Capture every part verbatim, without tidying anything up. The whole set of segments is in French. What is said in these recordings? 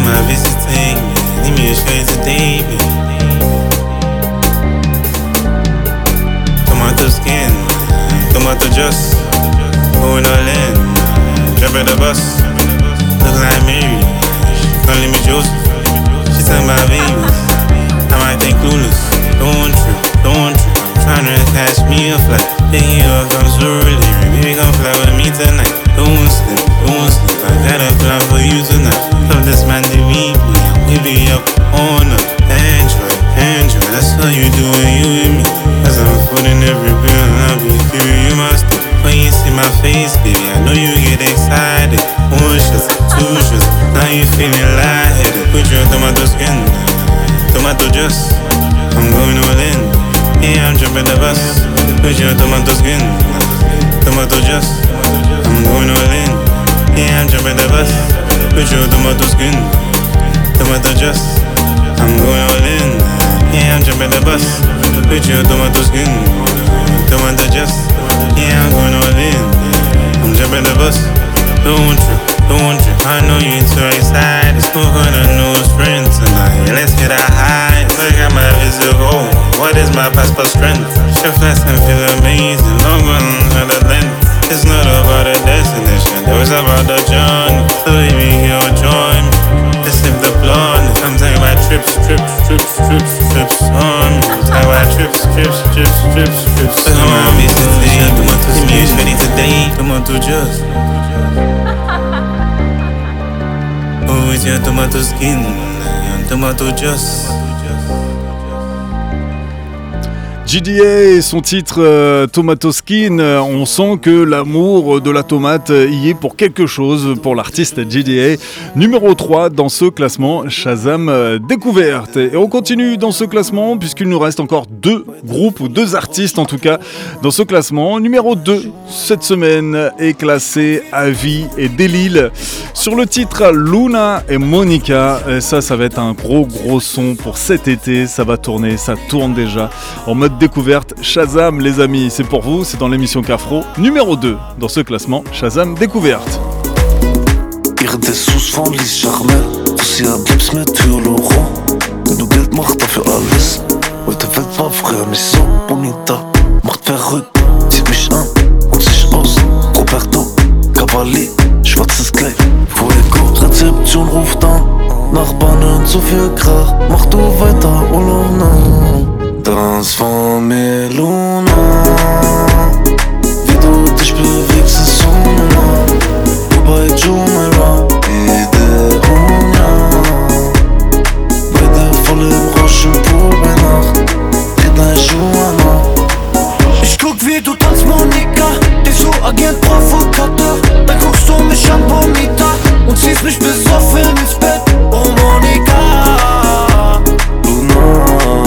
my visiting, leave me straight to David. Tomato skin, tomato juice, going all in, driving the bus, look like Mary, calling me Joseph. She said my babies, I might think clueless. Don't trip, don't trip, I'm trying to catch me a flight. Pick you up, I'm slowly, baby come fly with me tonight. Don't slip, don't slip, I got a plan for you tonight. Love this man to meet me, we be up on up. Android, Android, that's how you do it, you and me. Cause I'm putting every bill and I'll be through you must do. When you see my face, baby, I know you get excited. One shots, two shots, now you feeling lightheaded. Put your tomato skin, tomato juice, I'm going all in. Yeah, I'm jumping the bus. Put your tomato skin, tomato juice, I'm going all in. Yeah, I'm jumping the bus. Put your tomato skin, tomato juice, I'm going all in. Yeah, I'm jumping the bus. Put your tomato skin, tomato juice, yeah, I'm going all in. I'm jumping the bus. Don't trip, don't trip, I know you're too excited. Smoke on a nose friend tonight. Let's get a high. Look at my visible. What is my passport strength? Shift fast and feel amazing. Long run on the length. It's not about the destination, it was about the journey. So baby, you'll join me. Let's sip the blonde. I'm talking about trips, trips, trips, trips, trips on me. I'm talking about trips, trips, trips, trips, trips on me. Look at my visiting. Tomato skin, ready today. Tomato juice. Oh, it's your tomato skin, tomato juice. G D A, son titre euh, Tomato Skin, euh, on sent que l'amour de la tomate y est pour quelque chose pour l'artiste G D A. Numéro trois dans ce classement Shazam euh, Découverte. Et on continue dans ce classement puisqu'il nous reste encore deux groupes ou deux artistes en tout cas dans ce classement. Numéro deux cette semaine est classé Avi et Delil sur le titre Luna et Monica. Et ça, ça va être un gros gros son pour cet été. Ça va tourner, ça tourne déjà en mode découverte. Shazam les amis, c'est pour vous, c'est dans l'émission Cafro, numéro deux dans ce classement Shazam Découverte. Ihre Dessous von Lies Charmel, sie hat Lips mit Hyaluron. Wenn du Geld machst, dafür alles. Heute Welt war früher nicht so bonita. Macht verrückt, zieht mich an und sich aus. Roberto Cavalli, schwarzes Kleid, Fuego. Rezeption ruft an, Nachbarn hören zu viel Krach. Mach du weiter, Olona. Transforme Luna, wie du dich bewegst, ist unnormal. Du bei Jumeirah, Ideonia. Beide voll im Rausch im Pool bei Nacht. Red like Joanna. Ich guck wie du tanzt, Monika. Dich so Agent Provokateur. Dann guckst du mich an, Bonita. Und ziehst mich besoffen ins Bett. Oh Monika, Luna.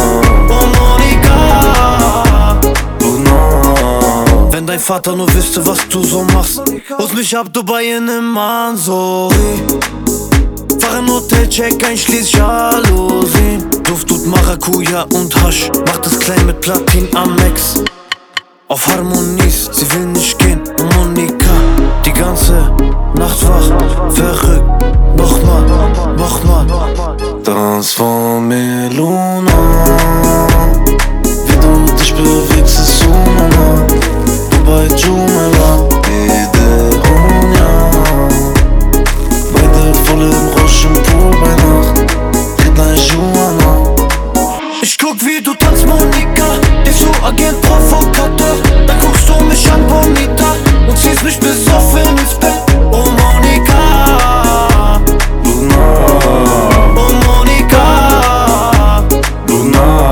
Dein Vater nur wüsste, was du so machst. Holst mich ab, Dubai in nem Mansori. Fahr im Hotelcheck, einschließ Jalousien. Duft tut Maracuja und Hasch. Macht es klein mit Platin Amex. Auf Harmonies, sie will nicht gehen. Und Monika, die ganze Nacht wach. Verrückt, nochmal, nochmal. Transforme Luna. Wie du dich bewegst, ist unnormal. Bei Jumeirah, Ideonia. Beide voll im Rausch im Pool bei Nacht. Red like Joanna. Ich guck wie du tanzt, Monika. Dich so Agent Provokateur. Dann guckst du mich an, Bonita. Und ziehst mich besoffen ins Bett. Oh Monika, Luna. Oh Monika, Luna.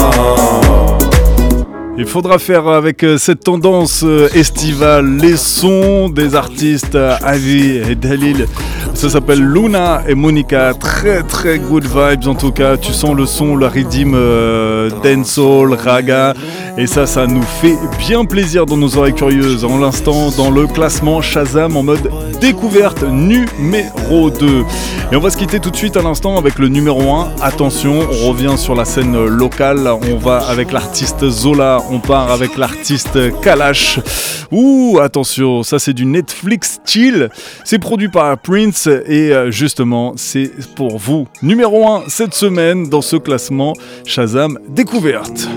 Il faudra faire avec cette tendance estivale les sons des artistes Avi et Delil. Ça s'appelle Luna et Monica. Très très good vibes en tout cas. Tu sens le son, le rythme euh, dancehall, raga. Et ça, ça nous fait bien plaisir dans nos oreilles curieuses. En l'instant, dans le classement Shazam en mode découverte numéro deux. Et on va se quitter tout de suite à l'instant avec le numéro un. Attention, on revient sur la scène locale. On va avec l'artiste Zola, on part avec l'artiste Kalash. Ouh, attention, ça c'est du Netflix chill. C'est produit par Prince et justement, c'est pour vous. Numéro un cette semaine dans ce classement Shazam Découverte.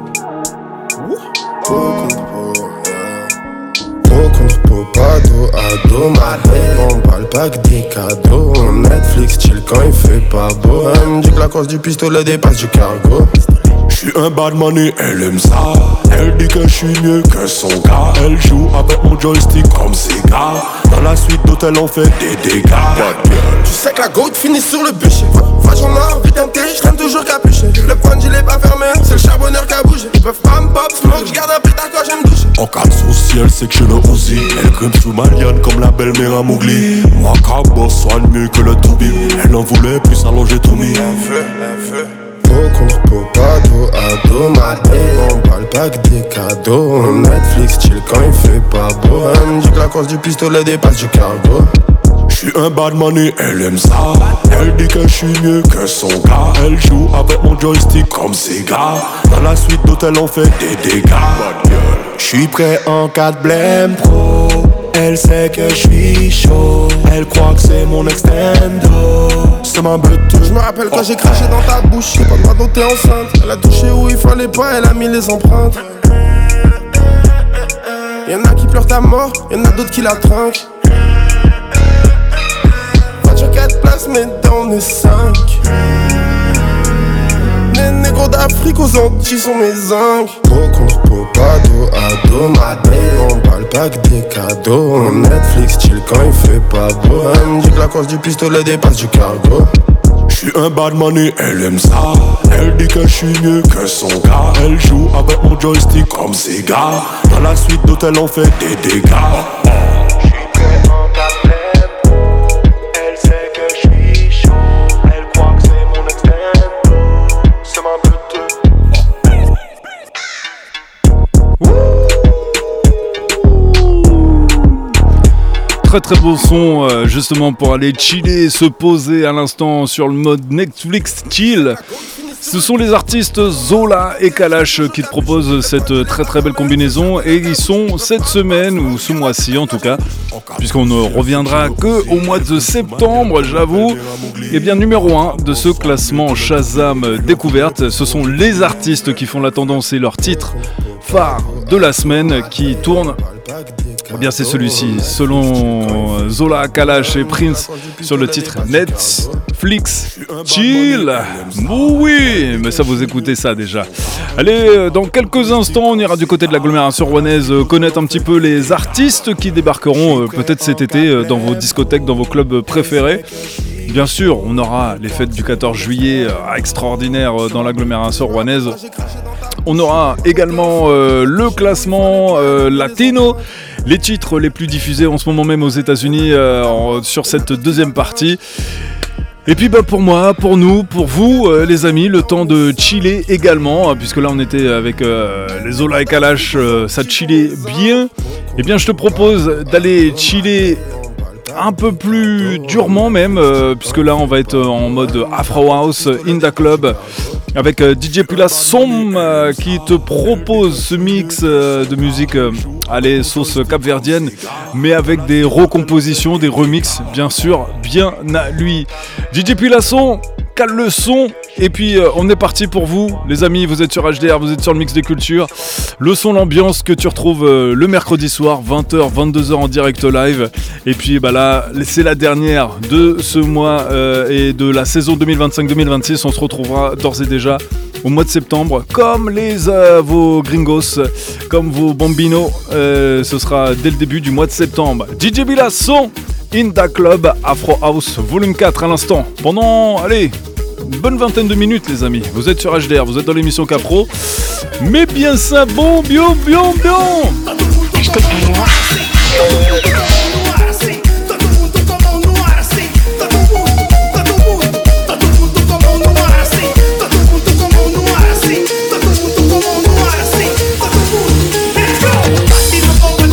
Pas dos à dos, ma belle, on parle pas que des cadeaux. Netflix chill quand il fait pas beau. Elle me dit que la course du pistolet dépasse du cargo. J'suis un bad money, elle aime ça. Elle dit que j'suis mieux que son gars. Elle joue avec mon joystick comme Sega. Dans la suite d'hôtel on fait des dégâts. Tu sais que la goat finit sur le bûcher. Va j'en ai envie d'un thé, j'traîne toujours capuché. Le point il est pas fermé, c'est le charbonneur qui a bougé. Ils peuvent pas me pop smoke, j'garde un pétard quand j'aime doucher. En cas de souci, elle sait que je le Uzi. Elle grimpe sous ma liane comme la belle-mère à Mowgli. Moi Cabo soigne mieux que le Toubi. Elle en voulait plus allonger tout mis. Un feu, un feu. Peau contre peau, pas dos à dos, ma belle, on parle pas que des cadeaux. Netflix chill quand il fait pas beau. Elle me dit que la course du pistolet dépasse du cargo. J'suis un bad money, elle aime ça. Elle dit que j'suis mieux que son gars. Elle joue avec mon joystick comme Sega. Dans la suite d'hôtel on fait des dégâts. J'suis prêt en cas de blême pro. Elle sait que j'suis chaud. Elle croit que c'est mon extendo. C'est ma bête. Je me rappelle quand j'ai craché dans ta bouche. J'ai pas le droit dont t'es enceinte. Elle a touché où il fallait pas, elle a mis les empreintes. Y'en a qui pleurent ta mort, y'en a d'autres qui la trinquent. Voiture quatre places mais dans les cinq. Les négros d'Afrique aux Antilles sont mes zincs. Peau contre peau, pas dos à dos, ma belle, on parle pas que des cadeaux. Netflix chill quand il fait pas beau. Elle me dit que la course du pistolet dépasse du cargo. J'suis un bad money, elle aime ça. Elle dit que j'suis mieux que son gars. Elle joue avec mon joystick comme Sega. Dans la suite d'hôtel on fait des dégâts. J'suis prêt en cas de blême. Elle sait que j'suis chaud. Elle croit que c'est mon extendo. C'est ma bête. Très très beau son euh, justement pour aller chiller, se poser à l'instant sur le mode Netflix chill. Ce sont les artistes Zola et Kalash qui te proposent cette très très belle combinaison et ils sont cette semaine ou ce mois-ci en tout cas, puisqu'on ne reviendra que au mois de septembre, j'avoue. Et bien numéro un de ce classement Shazam Découverte, ce sont les artistes qui font la tendance et leur titre phare de la semaine qui tourne. Eh bien c'est celui-ci, selon Zola, Kalash et Prince sur le titre Netflix Chill. Oui, mais ça vous écoutez ça déjà. Allez, dans quelques instants, on ira du côté de l'agglomération rouennaise connaître un petit peu les artistes qui débarqueront peut-être cet été dans vos discothèques, dans vos clubs préférés. Bien sûr, on aura les fêtes du quatorze juillet euh, extraordinaires euh, dans l'agglomération rouennaise. On aura également euh, le classement euh, latino, les titres les plus diffusés en ce moment même aux États-Unis euh, en, sur cette deuxième partie. Et puis bah pour moi, pour nous, pour vous euh, les amis, le temps de chiller également, hein, puisque là on était avec euh, les Zola et Kalash, euh, ça chillait bien. Eh bien je te propose d'aller chiller un peu plus durement même, euh, puisque là on va être en mode Afro House in the Club avec euh, D J Pula Som euh, qui te propose ce mix euh, de musique euh, allez, sauce capverdienne, mais avec des recompositions, des remixes bien sûr, bien à lui. D J Pula Som, cale le son. Et puis euh, on est parti pour vous les amis, vous êtes sur H D R, vous êtes sur le mix des cultures. Le son, l'ambiance que tu retrouves euh, le mercredi soir, vingt heures, vingt-deux heures en direct live. Et puis bah là, c'est la dernière de ce mois euh, et de la saison deux mille vingt-cinq deux mille vingt-six. On se retrouvera d'ores et déjà au mois de septembre, comme les euh, vos gringos, comme vos bambinos. Euh, ce sera dès le début du mois de septembre. D J Pula Som, In Da Club, Afro House, volume quatre à l'instant. Pendant, allez, une bonne vingtaine de minutes les amis. Vous êtes sur H D R, vous êtes dans l'émission Capro. Mais bien ça, bon, bien, bien, bien.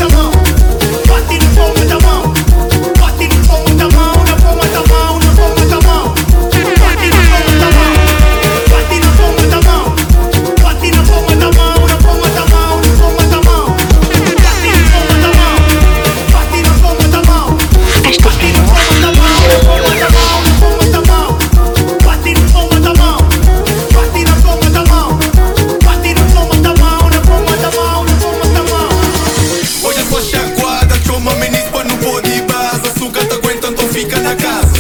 Bate no palma da mão,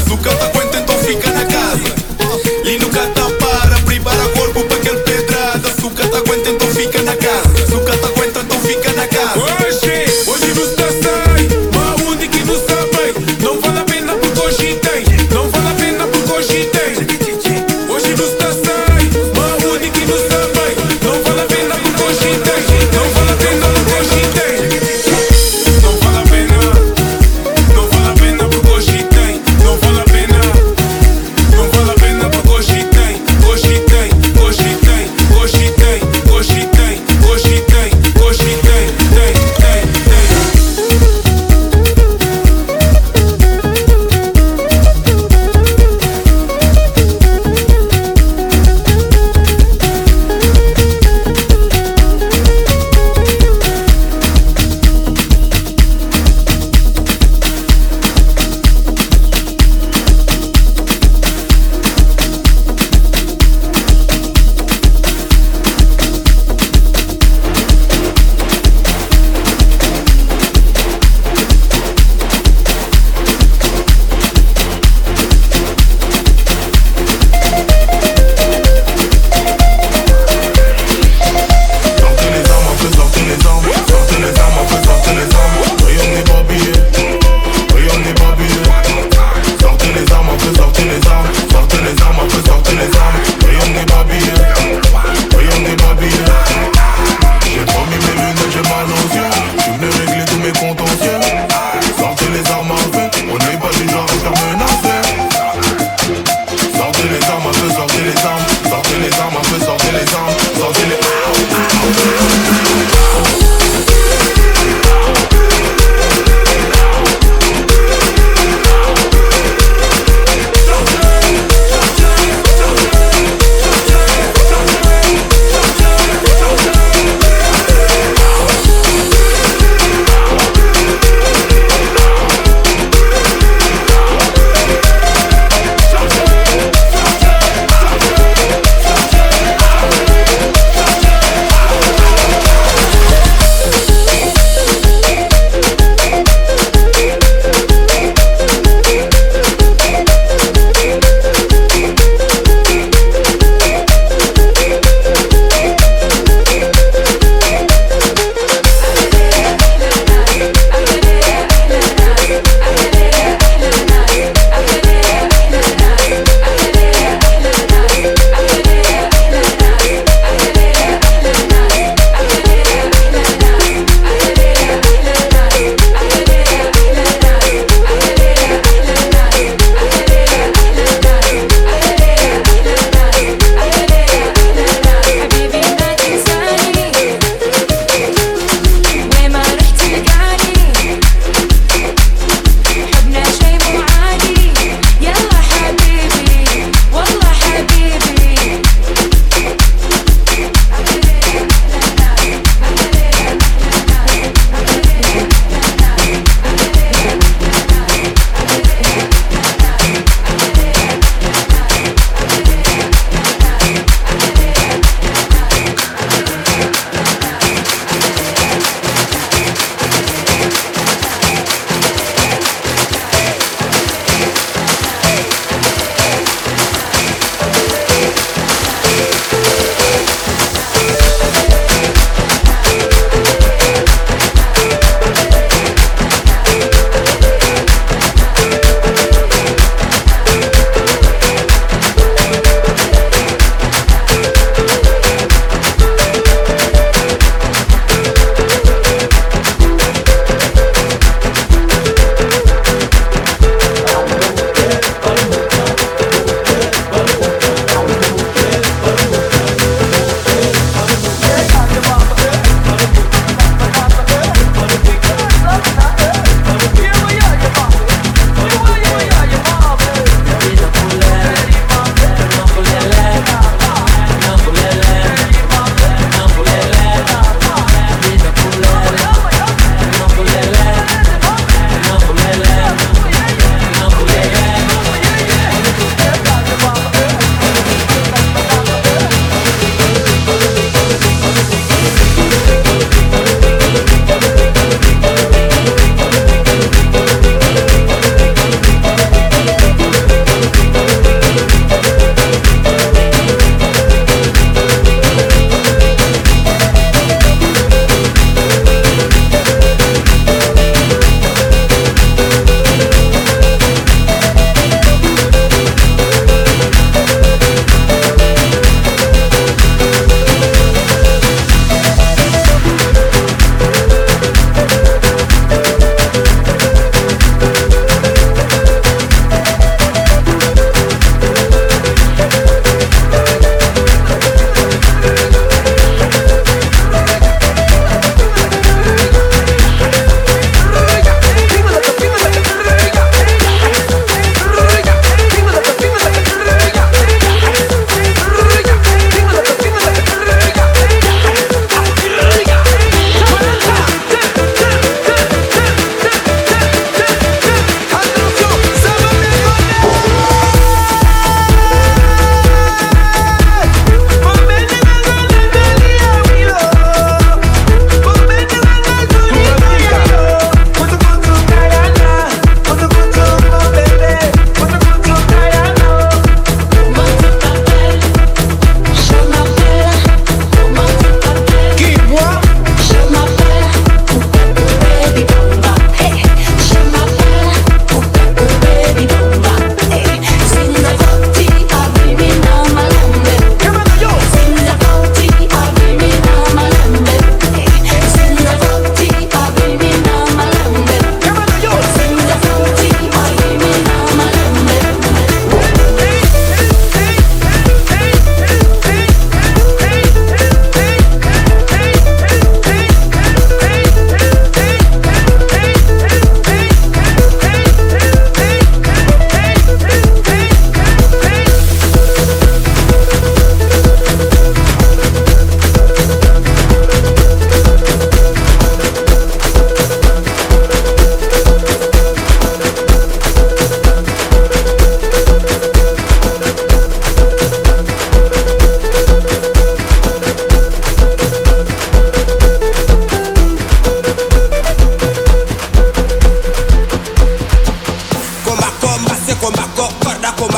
Zuka tá aguenta, então fica na casa. E nunca tá para, prepara corpo pra aquele pedrada. Zuka tá aguenta, então fica na casa. Zuka tá aguenta, então fica na casa. Hoje, hoje não está sai, mas onde que não sabe? Não vale a pena porque hoje tem. Não vale a pena porque hoje tem. Hoje não está sai, mas onde que não sabe? Não vale a pena porque hoje tem. Não vale a pena porque hoje tem. Não vale a pena. Não vale a pena porque hoje tem. Não vale a pena. Não vale a pena porque hoje tem.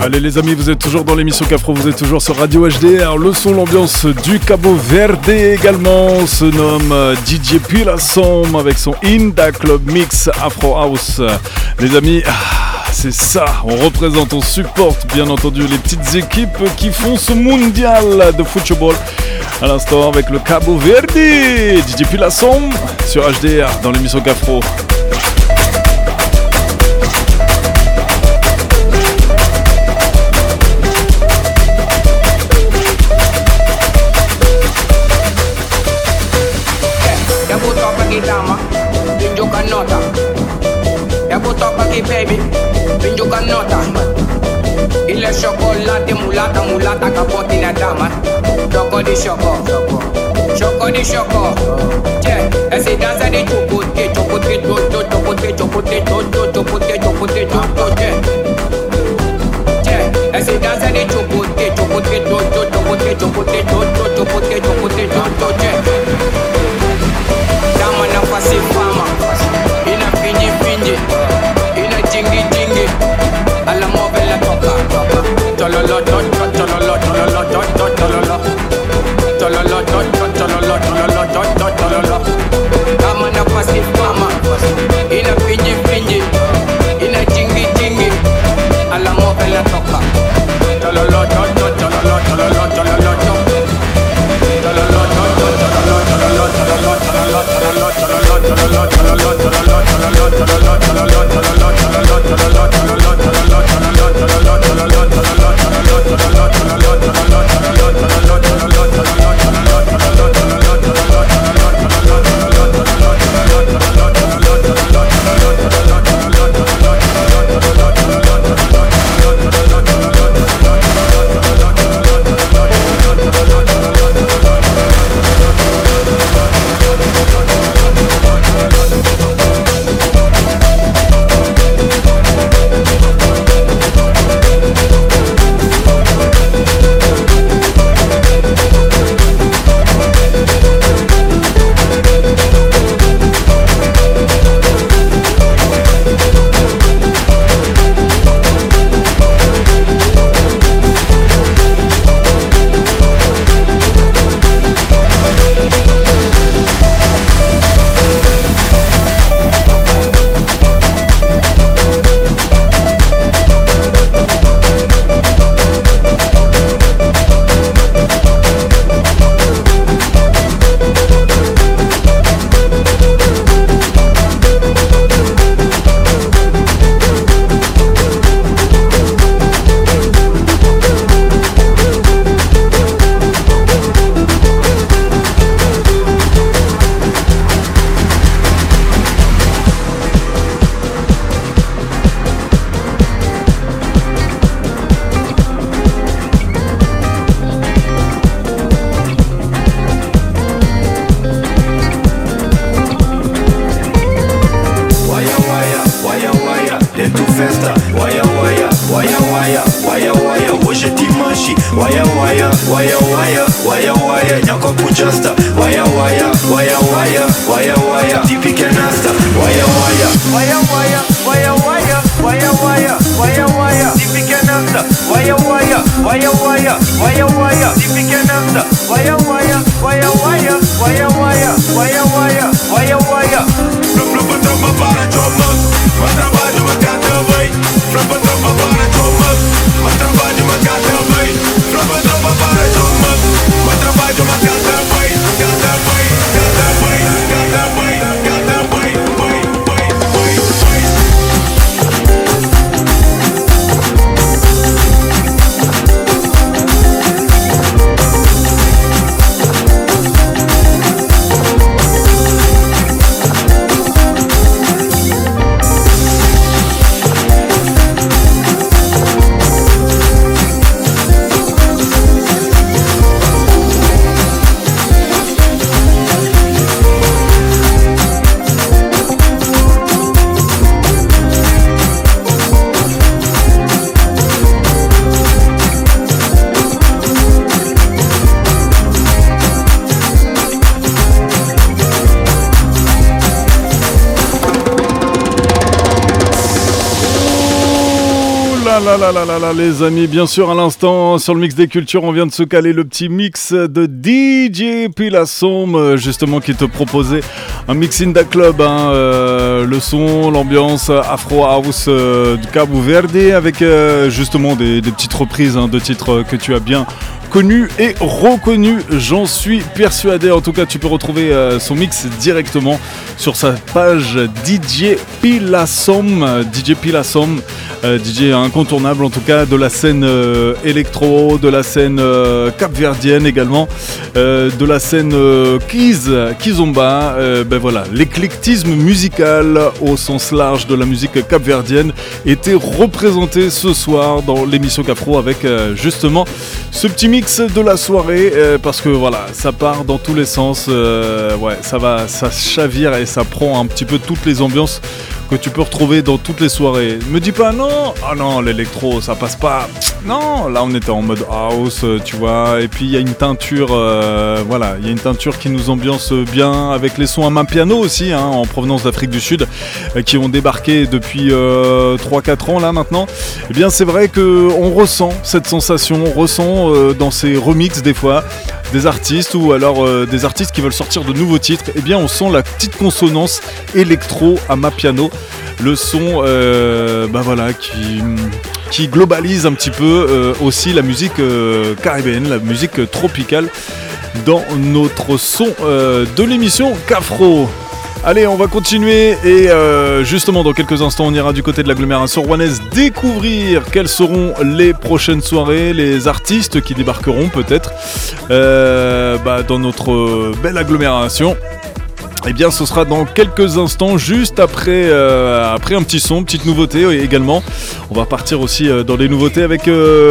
Allez les amis, vous êtes toujours dans l'émission Cafro, vous êtes toujours sur Radio H D R. Le son, l'ambiance du Cabo Verde également se nomme D J Pilasson avec son Inda Club Mix Afro House. Les amis, c'est ça, on représente, on supporte bien entendu les petites équipes qui font ce mondial de football. À l'instant avec le Cabo Verde, D J Pilasson sur H D R dans l'émission Cafro. Baby, pinjuka nota. Il est chocolat, mulata, mulata, capote na dama. Choco di choco, choco di choco. Yeah, esse dança de chocote, chocote, chocote, chocote, chocote, chocote, chocote, chocote, chocote. Yeah, esse dança de chocote, chocote, chocote, chocote, chocote, chocote, chocote, chocote, chocote. Dama na face fama, ina fingi fingi. Jingy jingy, alla muove la tocca, tololo tololo tololo tololo tololo tololo tololo tololo tololo. Kama na pasi fama, ina fingi fingi, ina jingy jingy, alla muove la tocca, tololo tololo tololo tololo tololo tololo tololo tololo là là là là là les amis, bien sûr à l'instant sur le mix des cultures on vient de se caler le petit mix de D J Pilassom justement qui te proposait un mix in the club, hein, euh, le son, l'ambiance Afro House euh, du Cabo Verde avec euh, justement des, des petites reprises hein, de titres que tu as bien connu et reconnu, j'en suis persuadé. En tout cas, tu peux retrouver euh, son mix directement sur sa page D J Pilassom. D J Pilassom, euh, D J incontournable en tout cas de la scène euh, électro, de la scène euh, capverdienne également, euh, de la scène euh, Kiz, Kizomba. Euh, ben voilà, l'éclectisme musical au sens large de la musique capverdienne était représenté ce soir dans l'émission Cafro avec euh, justement ce petit mix de la soirée euh, parce que voilà ça part dans tous les sens, euh, ouais ça va, ça chavire et ça prend un petit peu toutes les ambiances que tu peux retrouver dans toutes les soirées. Me dis pas non, ah non l'électro ça passe pas, non là on était en mode house tu vois, et puis il y a une teinture, euh, voilà il y a une teinture qui nous ambiance bien avec les sons à main piano aussi hein, en provenance d'Afrique du Sud euh, qui ont débarqué depuis euh, trois quatre ans là maintenant. Et bien c'est vrai que on ressent cette sensation, on ressent euh, dans ces remixes des fois des artistes ou alors euh, des artistes qui veulent sortir de nouveaux titres, et bien on sent la petite consonance électro à ma piano, le son euh, bah voilà qui qui globalise un petit peu euh, aussi la musique euh, caribéenne, la musique tropicale dans notre son euh, de l'émission Cafro. Allez, on va continuer et euh, justement dans quelques instants on ira du côté de l'agglomération rouennaise découvrir quelles seront les prochaines soirées, les artistes qui débarqueront peut-être euh, bah, dans notre belle agglomération. Eh bien ce sera dans quelques instants, juste après, euh, après un petit son, petite nouveauté également. On va partir aussi euh, dans les nouveautés avec... Euh,